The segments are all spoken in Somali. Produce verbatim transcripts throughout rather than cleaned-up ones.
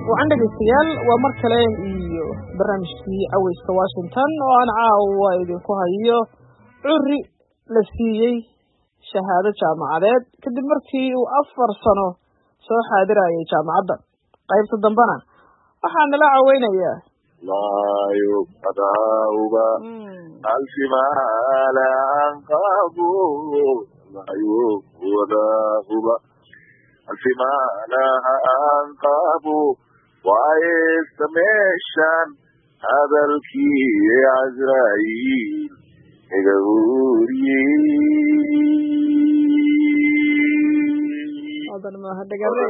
وعندك اغتيال ومركله iyo barnaamijkii aweyska Washington oo aan caawa idinku hayo curri la siiyay shahaado jaamacadeed kadib markii uu afar sano soo xaadirayay jaamacadda qaybta dambana waxaan la caawinayaa laayo qadaawba alfi maala anqabu laayo wadaawba alfi maala anqabu وَيَسْتَمِشَّنْ هَذَا الْكِيَ عَزْرَائِيل إِغَوْرِي هذا ما هدقري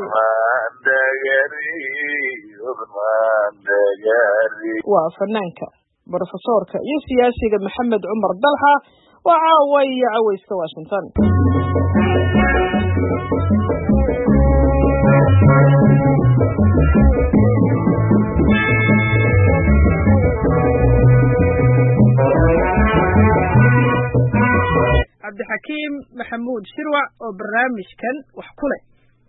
وفنانك بروفيسورك يو سياسي محمد عمر ضلحة وعاوي عويس واشنطن عبد الحكيم محمود شروع وبرنامج كان وحكله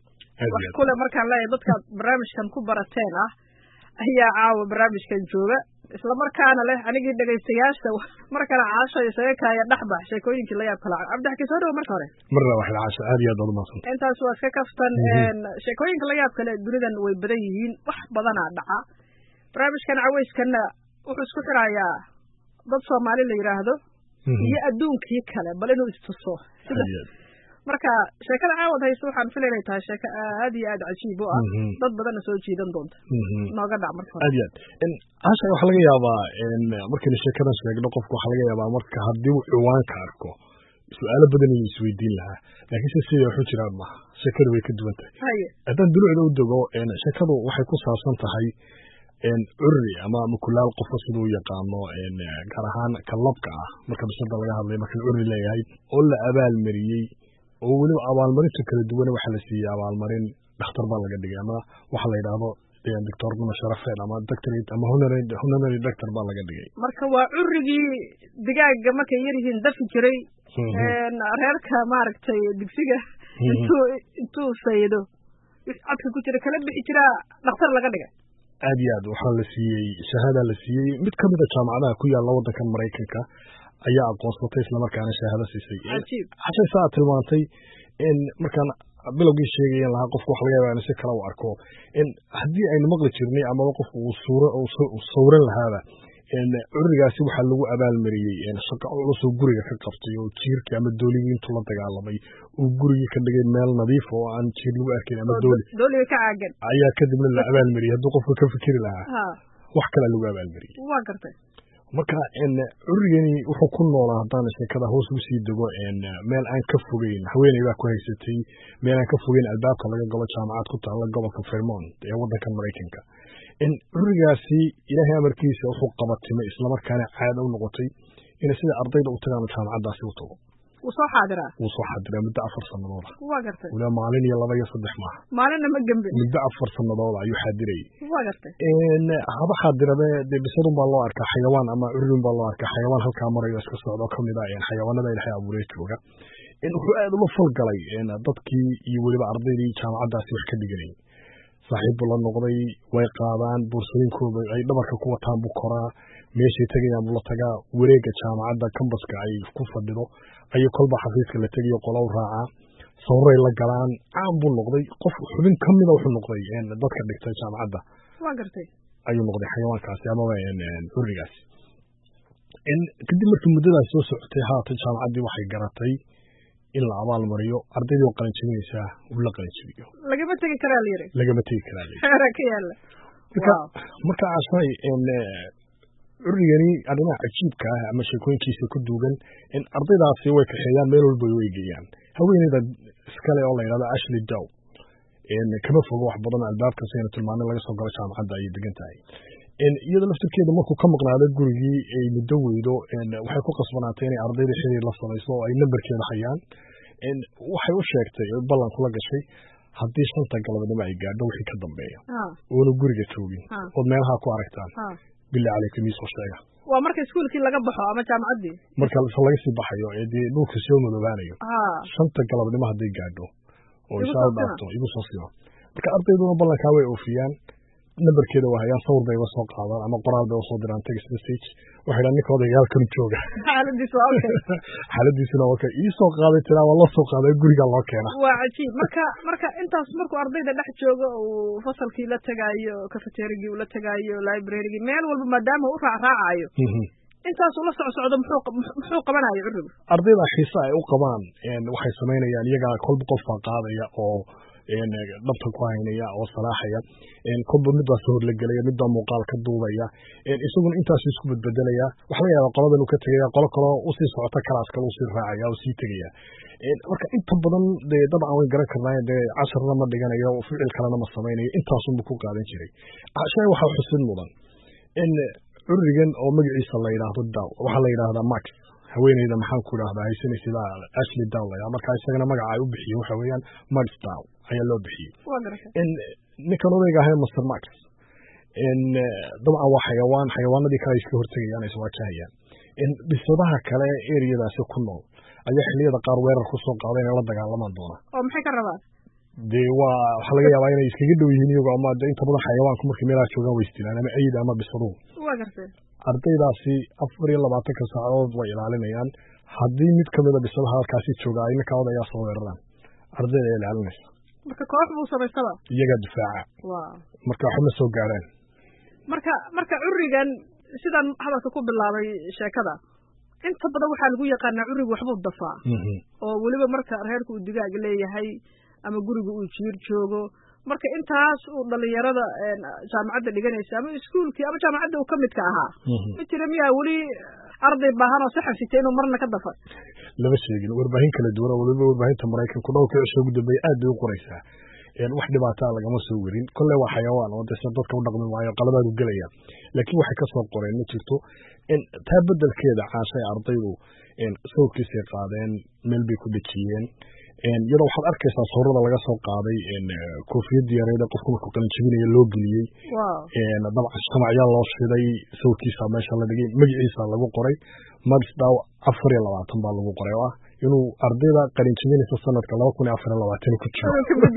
وحكله مركان لا يضطك برنامج كان كبرتين اه هي عاو برنامج كان جوبة isla markaana leh anigii dhageystayaasha markana caasho isaga kaaya dhaxbax sheekooyinka la yaab kala Cabdi Xakiin soo dhaw marka hore marna wax la caasho aad iyo aad u maasan intaas waa ka kaftan een sheekooyinka la yaab kale dunidan way badan yihiin wax badan aa dhaca barnaamijkan caweyskana wuxuu isku xirayaa dad Soomaali la yiraahdo iyo adduunkii kale bal inuu istuso marka sheekada caawad hayso waxaan filaynaa tahay sheeko aad iyo aad cajiib ah dad badan soo jeedan doonta nooga dhac marka aad iyo in aasha waxa laga yaabaa in markii sheekada sheegno qofku waxa laga yaabaa marka hadii uu ciwaanka arko su'aalo badan uu isweydiin lahaa laakiin sidii wuxuu jiraa ma sheekadu way ka duwan tahay haddaan duruucda u dago in sheekadu waxay ku saabsan tahay in urri ama mukulaal qof sidoo yaqaano in gaar ahaan kalabka ah marka bisada laga hadlay marka urri leeyahay oo la abaal mariyay oo waliba abaalmarinta kala duwan waxa la siiyay abaalmarin dhakhtar baa laga dhigay ama waxa la yiraahdo doctor Numa Sharafeen ama doctorate ama honorary honorary doctor baa laga dhigay marka waa urrigii digaaga marka yar yihiin dafi jiray een reerka maaragtay digsiga intuu intuu saydo adka ku jira kala bixi jira dhakhtar laga dhigay aad iyo aad waxa la siiyay shahaada la siiyay mid kamid ah jaamacadaha ku yaala wadanka Mareykanka ayaa aqoonsatay isla markaana shahaado siisay xashay saad tilmaantay in markaan bilowgii sheegayeen lahaa qofku wax laga yaabaa in si kala u arko in haddii aynu maqli jirnay ama qofku uu suuro uu sawran lahaaba in urrigaasi waxa lagu abaalmariyay in shaqo culus oo guriga ka qabtay oo jiirka ama dooliga intuu la dagaalamay uu guriga ka dhigay meel nadiif oo aan jiir lagu arkin ama dooli dooliga ka caagan ayaa kadibna la abaalmariyay hadduu qofku ka fikiri lahaa wax kale lagu abaalmariyay waa gartay marka in urrigani wuxuu ku noolaa hadaan sheekada hoos u sii dago in meel aan ka fogeyn haweeney baa ku haysatay meel aan ka fogeyn albaabka laga galo jaamacad ku taala gobolka Vermont ee wadanka Mareykanka in urrigaasi ilaahay amarkiisa wuxuu qabatimay isla markaana caado u noqotay in sida ardayda u tagaan jaamacadaasi u tago وصو حاضرة وصو حاضرة مدة أفر سنة دولة واقرتي ولا مالين يلا بيا صدح معها مالين ما جنبي مدة أفر سنة دولة أيو حاضري واقرتي إن هذا حاضرة ده بيصيرون بالله أركا حيوان أما أرون بالله أركا حيوان هالكاميرا يسكت صعود أو كم نداء حيوان هذا الحياة أبو ريت وجا إن هو هذا لو فرق علي إن ضدكي يولي بعرضي لي كان عدا سيف كدقني صاحب الله النقضي ويقابان بورسلين كوب أي دمرك قوة تام بكرة ماشي تجي أبو الله تجا وريجة كان عدا كم بس كعي كوفة بدو أي قلب حفيظ كلا تجي وقلاو راعة صورة إلا جلان عام بول نقضي قف حبين كم من وح النقضي يعني ضدك دكتور كان عدا واقرتي أي نقضي حيوان كاسي أما وين أوريجاس إن كدمت المدة سوسة تهات كان عدي وحي جرتي إلا عمال مريو أرضي وقلن شميسة ولا قلن شميو لقى ما تيجي كراليري لقى ما تيجي كراليري ركي يلا مركا عشان إن urrigani adina ajiibka ah ama sheekooyinkiisa ku duugan in ardaydaasi way ka xeeyaan meel walba way geeyaan haweeneyda iskale oo la yiraahdo Ashley Dow in kama fogo wax badan albaabka sayna tilmaano laga soo galo jaamacadda ay degan tahay in iyada laftirkeeda markuu ka maqnaado gurigii ay muddo weydo in waxay ku qasbanaatay inay ardayda xiriir la samayso oo ay nambarkeeda hayaan in waxay u sheegtay ballan kula gashay haddii shanta galabnimo ay gaadho wixii ka dambeeya oo guriga joogin oo meelaha ku aragtaan بالله عليك ميس وشيء. ومركز سكول كي لقى بحو أما جامعة دي. مركز صلاة يصير بحيو يدي نوك سيوم مدوبانيو. آه. شنطة قلب لما هدي قاعدو. ويساعد بعضه يبص صيام. لك أرضي دون بالله كاوي أوفيان nambarkeeda waa hayaan sawir bay uga soo qaadaan ama qoraal bay usoo diraan text message waxay dhahan ninka odayaalkan jooga xaaladiisa waa okay xaaladiisuna waa okay ii soo qaaday tiraa waa loo soo qaaday guriga loo keena waa cajiib marka marka intaas markuu ardayda dhex joogo uu fasalkii la tagaayo cafeterigii uu la tagaayo librarygii meel walba maadaama u raacraacayo intaas uu la soco socdo muxuu muxuu qabanayo curigu ardayda xiisa ay u qabaan waxay samaynayaan iyagaa kolba qofaa qaadaya oo dhabta ku haynaya oo salaaxaya kolba mid baa soo horlagelaya mid baa muuqaal ka duubaya isaguna intaas isku bedbedelaya waxa laga yaabaa qoladan uu ka tegaya qolo kaloo usii socota kalaas kale usii raacaya oo sii tegaya marka inta badan dee dabcan way garan karnaaye dee casharna ma dhiganayo ficil kalena ma samaynayo intaasunba ku qaadan jiray shay waxaa xusid mudan in curigan oo magaciisa la yidhaahdo daw waxaa la yidhaahdaa max haweeneyda maxaan ku idhahdaa haysanaysa ashley daw layaa marka isagana magaca ay u bixiyeen waxa weeyaan max daw ayaa loo bixiyey in ninkan odayga ahayn master max in dabcan waa xayawaan xayawaanadii kale ay iska hortegayaan ay iswaajahayaan in bisadaha kale ereyadaasi ku nool ayaa xilliyada qaar weerar ku soo qaaday inay la dagaalamaan doona oo maxay ka rabaan dee waa waxaa laga yaabaa inay iskaga dhow yihiin iyago ama inta badan xayawaanku markay meelaha joogaan way isdilaan ama eyda ama bisaduhu waa gartay ardaydaasi afar iyo labaatanka saacadood way ilaalinayaan haddii mid kamida bisadaha halkaasi jooga ay ninka odayaa soo weeraraan ardayda ay ilaalinaysa marka koox buu samaystaba iyagaa difaaca marka waxba ma soo gaaraan marka marka curigan sidan hadalka ku bilaabay sheekada inta badan waxaa lagu yaqaanaa curigu waxbuu dafaa oo weliba marka reerka uu digaag leeyahay ama guriga uu jiir joogo marka intaas uu dhalinyarada jaamacadda dhiganaysa ama iskuulkii ama jaamacadda uu ka midka ahaa ma jira miyaa weli arday baahan oo saxan sitay inuu marna ka dafa lama sheegin warbaahin kala duwan oo weliba warbaahinta maraykanku dhowrka cisho ugu dambeeya aad bay u qoraysaa wax dhibaataa lagama soo werin kolle waa xayawaan oo dese dadka u dhaqmi maayo qaladaadu gelaya laakiin waxay ka soo qoreen ma jirto taa bedelkeeda caashay ardaydu sawirkiisay qaadeen meel bay ku dhejiyeen iyadoo waxaad arkaysaa sawirada laga soo qaaday koofiyadii yareed ee qofku markuu qalinjabinaya loo geliyey dabcan shamacyaa loo shiday sawirkiisa meesha la dhigay magaciisa lagu qoray max daw afar iyo labaatan baa lagu qoray oo ah inuu ardayda qalinjabinaysa sanadka laba kun iyo afar iyo labaatan ku jiro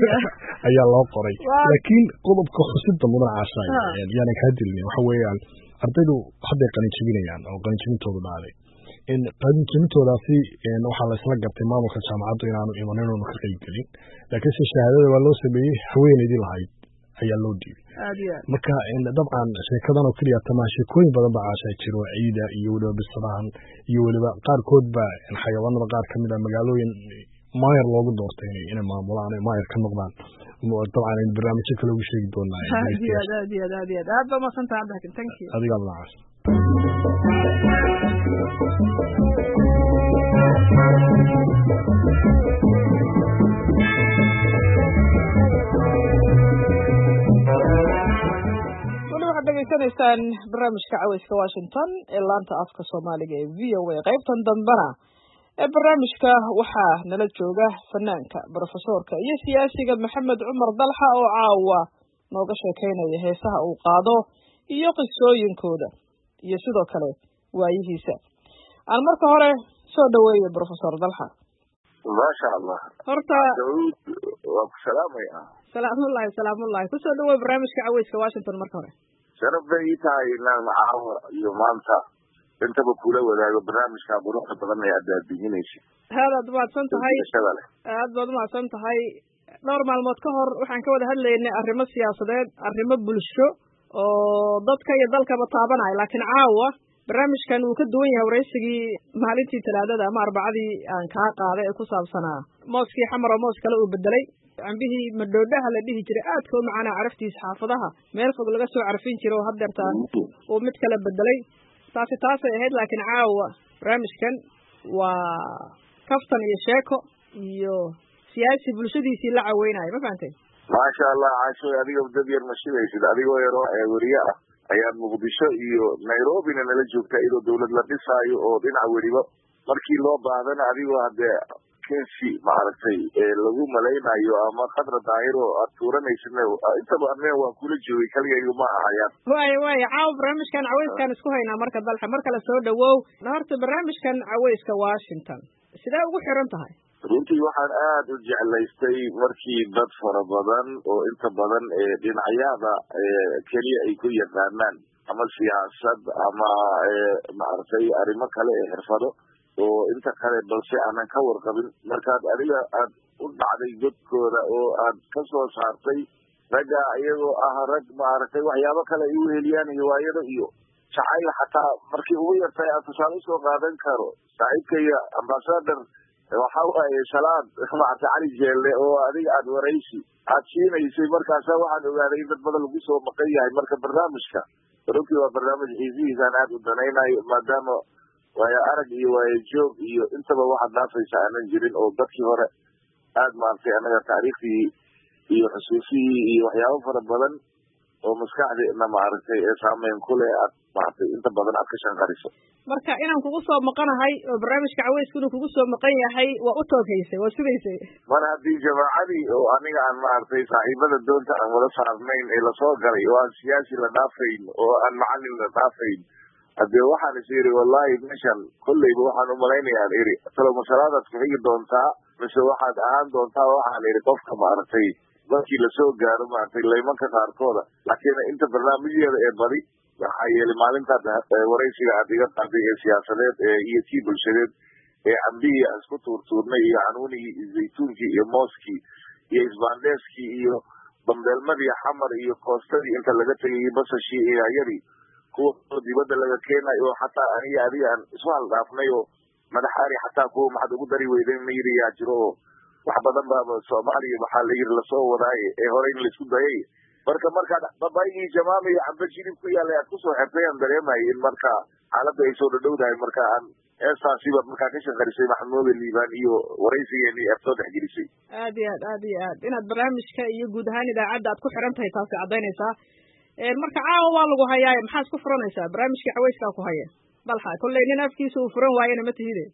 ayaa loo qoray laakiin qodobka xusida mudan caashay yaanan kaa dilin waxa weeyaan ardaydu hadday qalinjabinayaan oo qalinjabintoodu dhaaday qalinjabintoodaasi waxaa la isla gartay maamulka jaamacaddu inaanu imanin oonu ka qayb gelin laakiinse shahaadada waa loo sameeyey haweeneydii lahayd ayaa loo dhiibay marka dabcan sheekadan oo keliya tamaa sheekooyin badan baa caashaa jiro ciida iyo weliba bisadahan iyo weliba qaarkood ba xayawaanada qaar ka mid a magaalooyin maayar loogu doortay inay maamulaan maayar ka noqdaan dabcan barnaamijyo kale ugu sheegi doonaa aad iyo aad aad iyo aad aad iyo aad aad baa mahadsantahay cabdixakiin thank you adigaa magacaas weli waxaad dhegaysanaysaan barnaamijka caweyska washington ee laanta afka soomaaliga ee v o a qaybtan dambena ee barnaamijka waxaa nala jooga fanaanka brofesoorka iyo siyaasiga maxamed cumar dalxa oo caawa nooga sheekaynaya heesaha uu qaado iyo qisooyinkooda iyo sidoo kale waayihiisa aan marka hore soo dhaweeye brofesor dalxa maasha allah horta waa ku salaamaya salaamullahi salaamullahi kusoo dhaweey barnaamijka caweyska washington marka hore sharaf bay ii tahay inaan caawa iyo maanta intaba kula wadaago barnaamijka quruxda badan ee aad daadihinaysa aad aad umahadsan tahay aad baad umahadsan tahay dhowr maalmood ka hor waxaan ka wada hadlaynay arrimo siyaasadeed arrimo bulsho oo dadka iyo dalkaba taabanaya laakiin caawa barnaamijkan wuu ka duwan yahay waraysigii maalintii talaadada ama arbacadii aan kaa qaaday ee ku saabsanaa mooskii xamar oo moos kale uu bedelay cambihii madhoodhaha la dhihi jiray aadka u macaanaa caraftiisa xaafadaha meel fog laga soo carfin jira oo haddeertaan uu mid kale bedelay taasi taasay ahayd laakiin caawa barnaamijkan waa kaftan iyo sheeko iyo siyaasi bulshadiisii la caweynayo ma fahantay maasha allah caashoy adiga dad yar ma shidaysid adigoo yaroo weriye ah ayaa muqdisho iyo nairobina nala joogta iyadoo dawlad la dhisaayo oo dhinaca weliba markii loo baahdana adigoo haddee kensi maaragtay lagu malaynayo ama khadra daahir oo aad tuuranaysid intaba ane waan kula joogay kaligayga ma ahayaan waaya waaya caawa barnaamijkan caweyskaan isku haynaa marka dalxa mar kale soo dhawow horta barnaamijkan caweyska washington sidee ugu xiran tahay runtii waxaan aad u jeclaystay markii dad fara badan oo inta badan dhinacyada keliya ay ku yaqaanaan ama siyaasad ama maaragtay arrimo kale ee xirfado oo inta kale balse aanan ka warqabin markaad adiga aad u dhacday godkooda oo aad ka soo saartay ragga iyagoo ah rag maaragtay waxyaabo kale ay u heliyaan hiwaayado iyo jacayl xataa markii ugu yartay aad tusaale usoo qaadan karo saaxiibkaya ambasador waxa waaye shalaad maaragtay cali jeelle oo adiga aad waraysi aad siinaysay markaasa waxaan ogaaday in dad badan lagu soo maqan yahay marka barnaamijka runtii waa barnaamij xiisihiisaan aad u danaynayo maadaama waayo arag iyo waayo joog iyo intaba waxaad dhaafaysa aanan jirin oo dadkii hore aad maaragtay anaga taariikhdii iyo xusuusihii iyo waxyaabo fara badan oo maskaxdeena maaragtay ee saameyn ku leh aad maaragtay inta badan aad ka shanqariso marka inaan kugu soo maqanahay oo barnaamijka caweyska inuu kugu soo maqan yahay waa u toogaysay waa sugaysay mar haddii jamaacadii oo aniga aan maaragtay saaxiibada doonta aan wada saarnayn ee lasoo galay oo aan siyaasi la dhaafayn oo aan macalin la dhaafayn haddee waxaan is iri wallahi meshan kolleyba waxaan umalaynayaan iri talo masalaadaad ku xigi doontaa mise waxaad ahaan doontaa waxaan iri qofka maaragtay markii lasoo gaaro maaragtay laymanka qaarkooda laakiin inta barnaamijyada ee badi waxaa yeelay maalintaad waraysiga aad iga qaaday ee siyaasadeed iyo tii bulshadeed ee cambihii aan isku tuurtuurnay iyo canuunigii iyo zaytuunkii iyo mooskii iyo isbaandheeskii iyo bambeelmadii xamar iyo koostadii inta laga tegay basashii iyo ayadii kuwa dibadda laga keenay oo xataa aniga adiga aan isu haldhaafnay oo madax ari xataa kuwa maxaad ugu dari weyday ma yiri yaa jiro oo wax badan baaba soomaaliya waxaa la yiri lasoo wadaay ee hore in laisku dayay marka markaad babaygii jamaama iyo camba jilib ku yaalay aad kusoo xirtay aan dareemayay in marka xaaladda ay soo dhadhowdahay marka aan eestaasiba markaa ka shaqarisay maxamuuda liibaan iyo waraysigeeni aad soo dhexgelisay aad iyo aad aad iyo aad inaad barnaamijka iyo guud ahaan idaacadda aad ku xiran tahay taasi caddaynaysaa marka caawa waa lagu hayaaye maxaa isku furanaysaa barnaamijkii caweyskaa ku haya balxa kolley nin afkiisa uu furan waayena ma tihide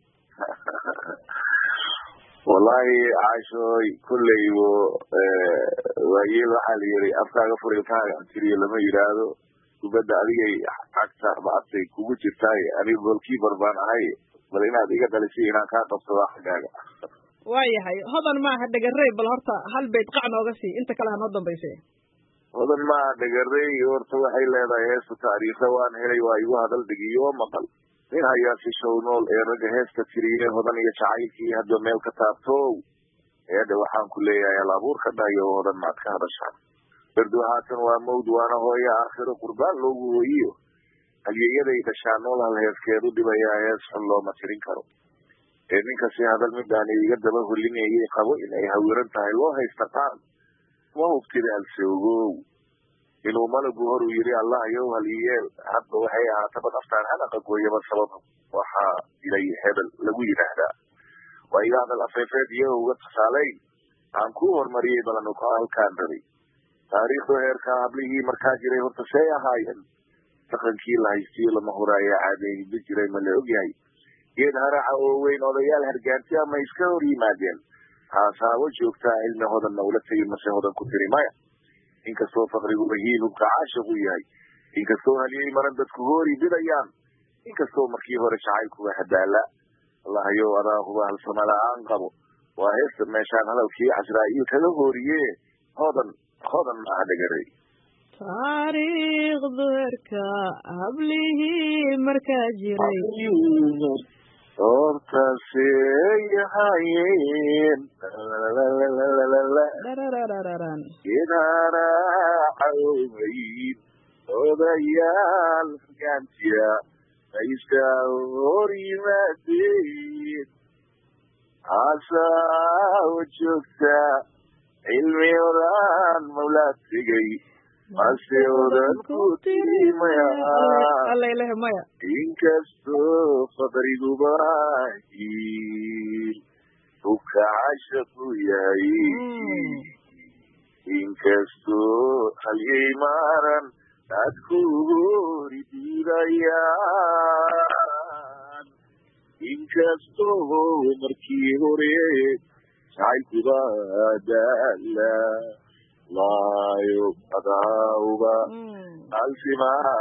wallahi caashooy kolleybo waayeel waxaa la yiri afkaaga furilkaaga tiriyo lama yidhaahdo kubadda adigay cagta maaragtay kugu jirtaay aniga goolkiibar baan ahay bal inaad iga dhalisay inaan kaa qabto waa xaggaaga waayahay hodan maaha dhegarey bal horta hal bayd qac nooga sii inta kale ha noo dambayse hodan maaha dhegarey horta waxay leedahay heesta taariikha waan helay waa igu hadal dhigiyo maqal nin hayaasi show nool ee ragga heesta tiriye hodan iyo jacaylkii hadba meel ka taabtow eedha waxaan ku leeyahay alaabuurka dhayo hodan maad ka hadashaan berdu haatan waa mawd waana hooyo aakhiro qurbaan loogu hooyiyo halyeeyaday dhashaan nool hal heeskeedu dhibayaa hees xun looma tirin karo ee ninkasi hadal midaan iga daba holinayay qabo in ay hawiran tahay loo haysta qaar ma hubtida alsoogow inuu malagu hor uu yiri allah yow haliyeel hadba waxay ahaataba naftaan halaqa gooyaba sabab waxaa ilay hebel lagu yidhaahdaa waa iga hadal afeefeed iyo uga tusaalayn aan ku hormariyey balanu ka halkaan rabay taariikhdu heerkaa hablihii markaa jiray horta see ahaayeen dhaqankii la haystiyo lama horaayaa caadeeyba jiray ma la ogyahay geed haraca oo weyn odayaal hargaanti ama iska hor yimaadeen haasaabo joogtaa cilmi hodanna ula tegin mase hodan ku tiri maya inkastoo faqrigu bahiinubka caashiq u yahay inkastoo haliyey maran dadku hoori bidayaan inkastoo markii hore jacaylkuga hadaala allahayow adaaquba halsama la-aan qabo waa heesta meeshaan hadalkii casraa'iil kaga hooriye hodan hodan maaha dhegarey taariikhdu herka hablihii markaa jiray hortaaseyahayeen geedharaacaweyn odayaal hargaantiya iska hor yimaadeen haasaao joogta cilmi odaan mawlaa tegay mase odan ku tiri maya allaileh maya inkastoo faqrigu baahiin hubka cashaqu yahay inkastoo halyey maaran dadku hori diidayaan inkastoo markii hore jacaylkuba daala laayo adauba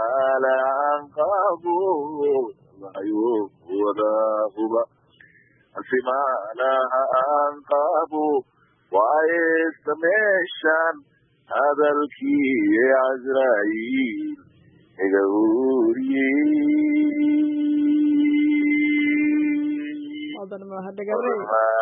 alsimaalaan qabo laayo wadauba simaanaha aan qaabo waayesta meeshan hadalkii Azraa'il iga uriyey odan ma hadagaray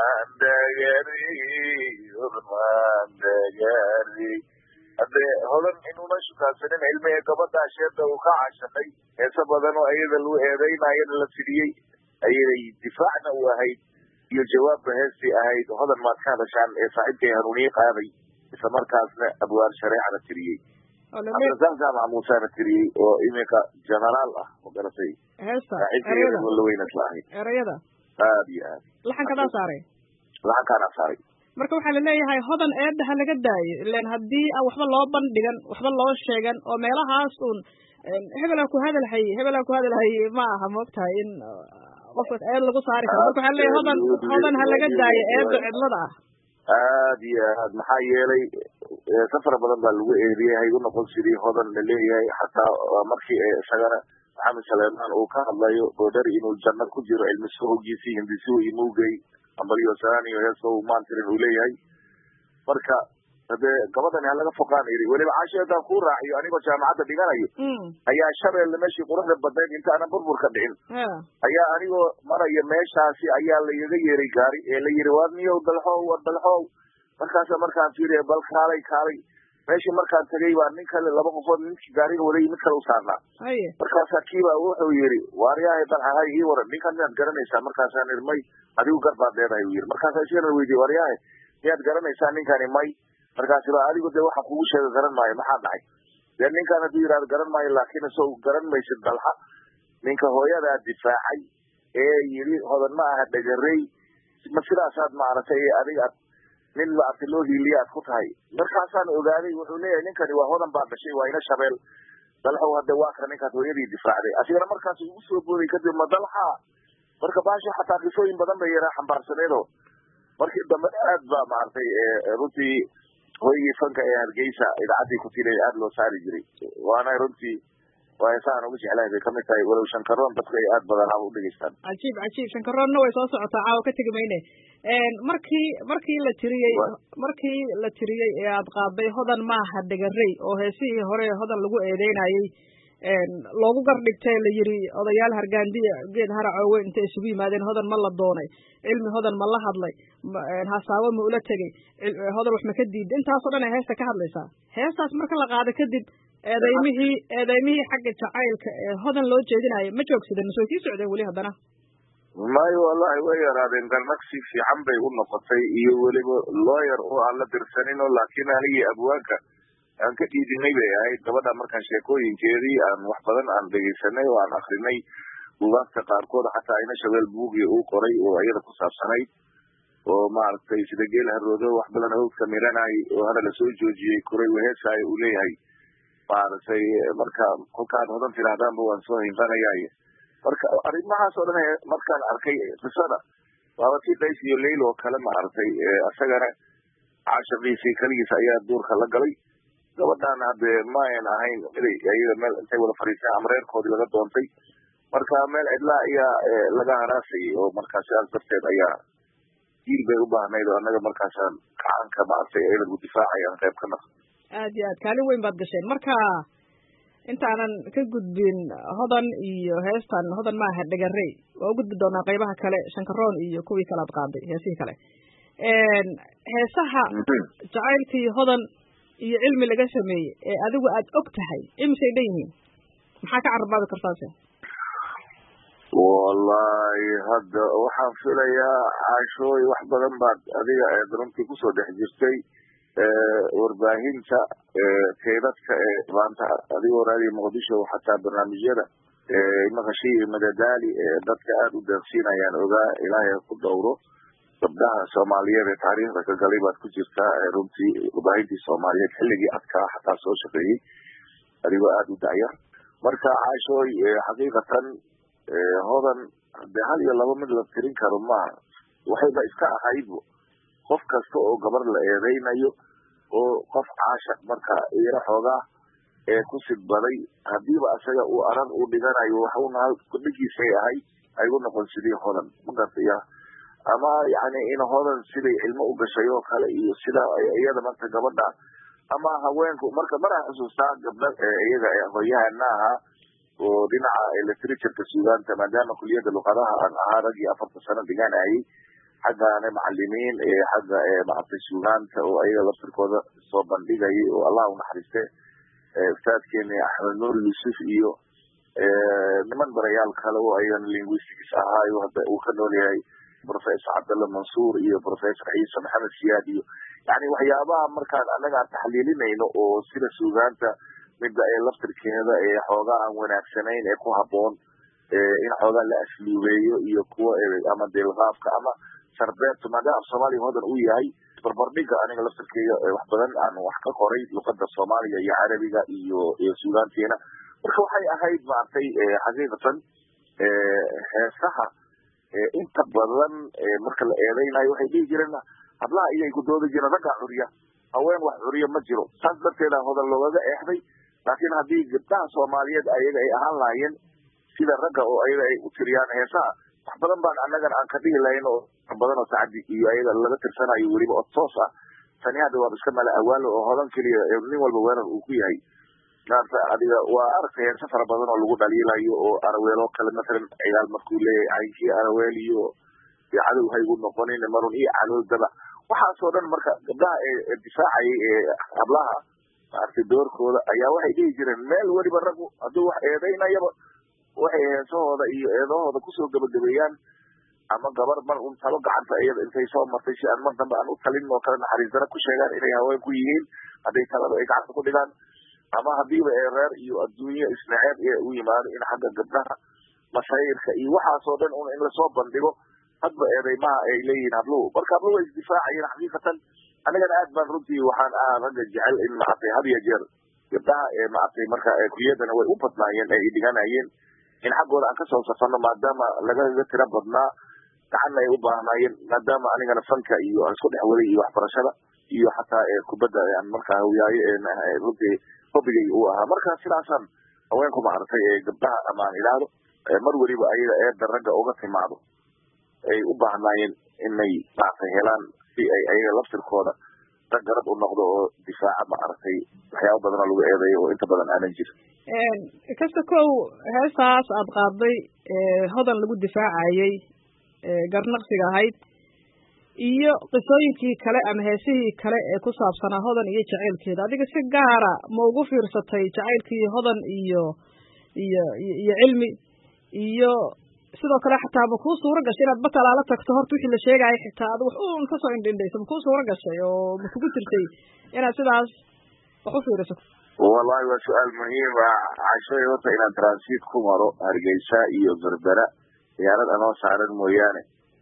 hadde hodan inuuna shukaansanin cilmiga gabadhaa sheeda uu ka cashaqay heese badan oo ayada lagu eedeynayana la fidhiyey ayaday difaacna u ahayd iyo jawaabba heestii ahayd hodan maad ka hadashaan ee saaxiibkay hanuuniye qaaday isla markaasna abwaar shareecana tiriyey abdirasaaq muusaana tiriyey oo iminka generaal ah magaratay saaxiibkay weynas la ahayd erayada aad iyo aad laxankadaa saaray laxankaana saaray marka waxaa laleeyahay hodan eedaha laga daayo ilan haddii aan waxba loo bandhigan waxba loo sheegan oo meelahaas uun hebelaa ku hadalhaye hebelaa ku hadalhaye ma aha moogtahay in qofkas eed lagu saari karo marka waxaa laleeyahay hodan hodan ha laga daayo eeda cidlada ah aad iyo aad maxaa yeelay safar badan baa lagu eediyey hay u noqon sidii hodan la leeyahay xataa markii isagana maxamed saleemaan uu ka hadlayo boodhari inuu janno ku jiro cilmiso hogiisii hindisihu imugey ambalyo saaniyo heeso uu maantirin uu leeyahay marka hade gabadani ha laga foqaan iri weliba caasho haddaan kuu raaciyo anigoo jaamacadda dhiganayo ayaa shabeelle meeshii quruxda badnayd inta aanan burburka dhicin ayaa anigoo maraya meeshaasi ayaa laigaga yeeray gaari ee la yiri war niyow dalxow war dalxow markaasa markaan fiiriya bal kaalay kaalay meeshii markaan tagay baa nin kale laba qofood ninkii gaariga waday mid kale u saarnaa markaasaa kiiba wuxuu yiri waaryahay dalxahay ii waran ninkan miyaad garanaysaa markaasaan iri may adigu gar baad leedahay uu yiri markaasaa isagana weydiye waaryahay miyaad garanaysaa ninkani may markaasi ba adigu dee waxa kugu sheega garan maayo maxaa dhacay dee ninkan hadduu yidhahdo garan maayo laakiin isoo garan maysid dalxa ninka hooyadaa difaacay ee yiri hodan ma aha dhagarey ma sidaasaad maaragtay adiga ad nin maaragtay loo hiiliya aad ku tahay markaasaan ogaaday wuxuu leeyahay ninkani waa hodan baa dhashay waa ina shabeel dalxow hadde waa ka ninkaas hooyadii difaacday asigana markaas ugu soo booday kadib ma dalxa marka baasho xataa qisooyin badan bay yaraa xambaarsaneedo markii dambe aad baa maaragtay runtii hooygii fanka ee hargeysa idaacaddii ku tilay aada loo saari jiray waana runtii waa heesaan ugu jeclahay bay kamid tahay walow shankaroon dadku ay aada badan haba udhegeystaan cajiib cajiib shankaroonna way soo socotaa caawa ka tegi mayne markii markii la tiriyey markii la tiriyey ee aad qaaday hodan maaha dhagarey oo heesihii hore hodan lagu eedeynayey loogu gardhigtay la yiri odayaal hargaandiya geed haracoowe intay isugu yimaadeen hodan ma la doonay cilmi hodan ma la hadlay hasaabo ma ula tegey hodan wax ma ka diiday intaasoo dhan ay heesta ka hadlaysaa heestaas marka la qaado kadib eedeymihii eedeymihii xagga jacaylka ee hodan loo jeedinayo ma joogsadeen masoo sii socdeen weli haddana mayo wallahi way yaraadeen galnaqsi fiican bay u noqotay iyo weliba looyar oo aan la dirsanino laakiin anigii abwaanka aan ka dhiidinay bay ahayd gabadha markaan sheekooyinkeedii aan wax badan aan dhegeysanay oo aan akrinay buugaagta qaarkood xataa ina shabeel buugii uu qoray oo iyada ku saabsanayd oo maaragtay sida geel haroodo wax badan hawdka miranay oo hana lasoo joojiyey koray waheesaayo uu leeyahay maaragtay marka kolkaan hodan tidhahdaanba waan soo hinqanayay marka arrimahaas oo dhan markaan arkay qisada waaba tii days iyo leyl oo kale maaragtay isagana caashaqiisii keligiis ayaa duurka la galay gabadhaan hadde ma ayan ahayn miday iyada meel intay wada fadhiisteen ama reerkoodii laga doontay marka meel cidlaa ayaa laga haraasayay oo markaa sidaas darteed ayaa diil bay u baahnayd oo annaga markaasaan gacanka maaragtay iyada lagu difaacay aan qayb ka naqo aad iyo aad kaalin weyn baad gasheen marka intaanan ka gudbin hodan iyo heestan hodan maaha dhagarey waa u gudbi doonaa qaybaha kale shankaroon iyo kuwii kale ad qaaday heesihii kale heesaha jacaylkii hodan iyo cilmi laga sameeyey ee adigu aad og tahay imisay dhan yihiin maxaa ka carabaabi kartaase wallahi hadda waxaan filayaa caashooy wax badan baad adiga eed runtii kusoo dhex jirtay warbaahinta kaydadka ee maanta adigoo raadiyo muqdisho xataa barnaamijyada maqashii iyo madadaali ee dadka aada u deeqsiinayaan ogaa ilaahay ku dhowro gabdhaha soomaaliyeed ee taariikhda ka galay baad ku jirtaa runtii warbaahintii soomaaliyeed xilligii adkaa xataa soo shaqeeyey adigoo aada u dacya marka caashooy xaqiiqatan hodan dee hal iyo laba mid la tirin karo maaha waxayba iska ahayd qof kasta oo gabar la eedeynayo oo qof caashaq marka iyara xoogaa ee ku sidbaday hadiiba isaga uu arar uu dhiganayo waxuna kudhigiisay ahay ay u noqon sidii hodan magartaya ama yani in hodan siday ilmo u gashay oo kale iyo sida iyada marka gabadha ama haweenku marka mara xusuustaa gabdha iyaga hooyahana ahaa oo dhinaca literatureka suugaanta maadaama kuliyada luqadaha aan ahaa ragii afarta sano dhiganayay xaggaana macalimiin xagga maaragtay suugaanta oo ayaga laftirkooda soo bandhigayay oo allah u naxariiste ustaadkeeni axmed nuur yuusuf iyo niman barayaal kale oo ayagana linguistics ahaayo hadda uu ka nool yahay professor cabdalla mansuur iyo professor ciise maxamed siyaad iyo yani waxyaabaha markaan annaga aan taxliilinayno oo sida suugaanta midda ee laftirkeeda ee xoogaa aan wanaagsanayn ee ku habboon in xoogaa la asluubeeyo iyo kuwa ama deelqaafka ama sarbeebta maadaama af soomaaliya hodan uu yahay barbardhiga aniga laftirkeeda wax badan aan wax ka qoray luqada soomaaliga iyo carabiga iyo iyo suugaanteena marka waxay ahayd maaragtay xaqiiqatan heesaha inta badan marka la eedeynayo waxay dhihi jireen hablaha iyay ku doodi jireen raggaa curiya haween wax curiya ma jiro saas darteeda hodan loogaga eexday laakiin haddii gabdhaha soomaaliyeed ayaga ay ahaan lahaayeen sida ragga oo ayaga ay u tiriyaan heesaha wax badan baan annagana aan ka dhihi lahayn oo badan oo tacadi iyo ayaga laga tirsanayo weliba oo toos ah tani hadda waa iska mala awaalo oo hodan keliya nin walba weerar uu ku yahay maarta adiga waa aragtay heesa fara badan oo lagu dhaliilayo oo araweelo kale masalan ciyaal markuu leeyahay caynkii araweel iyo cadow haygu noqonin marun iyo caloodaba waxaasoo dhan marka gabdhaha ee difaacayay ee hablaha maaragtay doorkooda ayaa waxay dhihi jireen meel weliba raggu hadduu wax eedaynayaba waxay heesahooda iyo eedahooda kusoo gabagabeeyaan ama gabar mar un talo gacanta iyada intay soo martay si aan mar dambe aan u talin oo kale naxariisdara ku sheegaan inay haween ku yihiin hadday talada ay gacanta ku dhigaan ama hadiiba ee reer iyo adduunye isnaceeb ee u yimaado in xagga gabdhaha mashaayirka iyo waxaasoo dhan un in lasoo bandhigo hadba eedeymaha ay leeyihiin habluhu marka habluhu way isdifaacayeen xaqiiqatan anigana aad baan runtii waxaan ah ragga jecel in maaragtay had iyo jeer gabdhaha ee maaragtay marka kuliyadana way u badnaayeen ay dhiganayeen in xaggooda aan kasoo safano maadaama lagaga tira badnaa gacanna ay u baahnaayeen maadaama anigana fanka iyo aan isku dhex waday iyo waxbarashada iyo xataa kubadda aan markaa hawiyaayo runtii hobigay uu ahaa marka sidaasaan haweenku maaragtay ee gabdhaha ama aan idhaahdo mar weliba ayaga eedda ragga uga timaado ay u baahnaayeen inay maaragtay helaan si ay ayaga laftirkooda rag garab u noqdo oo difaaca maaragtay waxyaaba badan oo lagu eedeeyo oo inta badan aanan jirin kasta kow heestaas aad qaaday hodan lagu difaacayay garnaqsiga ahayd iyo qisooyinkii kale ama heesihii kale ee ku saabsanaa hodan iyo jacaylkeeda adiga si gaara ma ugu fiirsatay jacaylkii hodan iyo iyo iyo cilmi iyo sidoo kale xataa ma kuu suura gashay inaad batalaala tagto horta wixii la sheegaayo xitaa ad wax uun kasoo indhindhaysa ma kuu suura gashay oo ma kugu jirtay inaad sidaas wax u fiirisato wallahi waa su-aal muhiim ah cashoy horta inaan transit ku maro hargeysa iyo berbera diyaarad anoo saaran mooyaane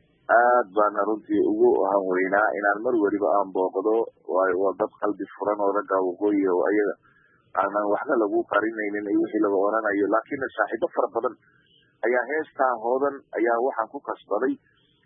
aad baana runtii ugu hanweynaa inaan mar weliba aan booqdo waayo waa dad qalbi furan oo ragga waqooyi oo ayaga aanan waxba lagu qarinaynin iyo wixii laga oranayo laakiin saaxiibo fara badan ayaa heestaa hodan ayaa waxaan ku kasbaday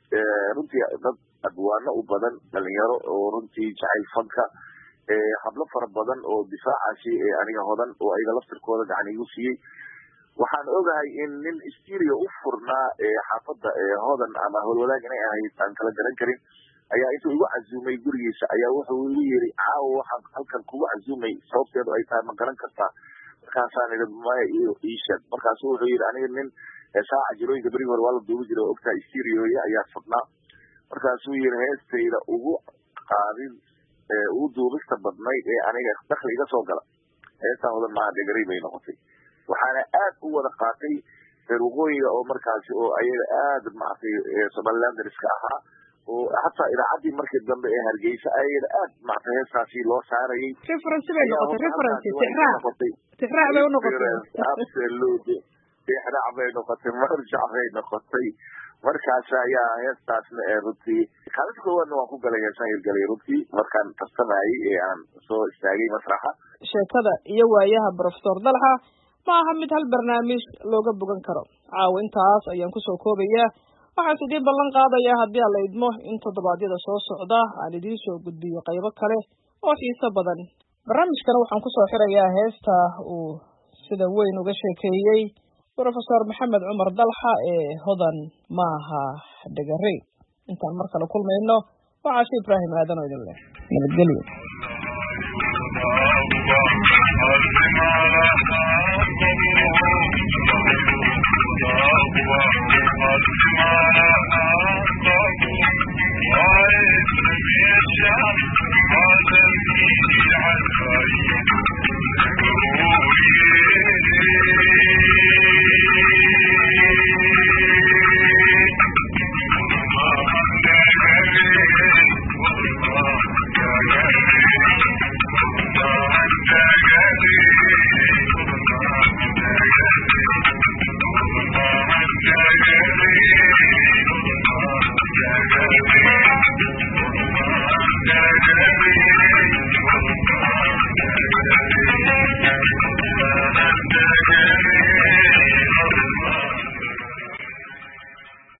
runtii dad adwaano u badan dhalinyaro oo runtii jacayl fanka hablo fara badan oo difaacaasi aniga hodan oo ayaga laftirkooda gacan igu siiyey waxaan ogahay in nin stereo u furnaa xaafadda hodan ama howlwadaag inay ahayd aan kala garan karin ayaa intuu igu cazumay gurigiisa ayaa wuxuu igu yiri caawa waxaan halkan kugu cazumay sababteedu ay tahay ma garan kartaa markaasaan idhi maya iyo iisheeg markaasu wuxuu yidhi aniga nin saaca jirooyinka berigi hore waa la duubi jiray oo ogtahay stereoya ayaa fadhnaa markaasuu yidhi heestayda ugu qaadin ugu duubista badnayd ee aniga dakli iga soo gala heestaa hodan maha dhegaray bay noqotay waxaana aad u wada qaatay reer waqooyiga oo markaasi oo ayaga aad maaragtay somalilandriska ahaa oo hataa idaacaddii markii dambe ee hargeysa ayada aad maaragtay heestaasi loo saarayay reference bay noqotay reference tixraac tixraac bay unoqotay absolutely tixraac bay noqotay marjac bay noqotay markaas ayaa heestaasna ee runtii kaalinta koowaadna waan ku galay heesaan hirgalay runtii markaan tartamayay ee aan soo istaagay masraxa sheekada iyo waayaha professor dalxa ma aha mid hal barnaamij looga bogan karo caawa intaas ayaan kusoo koobayaa waxaan idiin ballan qaadayaa haddii aan la idmo in toddobaadyada soo socda aan idiin soo gudbiyo qaybo kale oo xiiso badan barnaamijkana waxaan kusoo xirayaa heesta uu sida weyn uga sheekeeyey professor maxamed cumar dalxa ee hodan maaha dhegarey intaan mar kale kulmayno waa Caasho Ibraahim aadan oo idin leh nabadgelyo. Oh,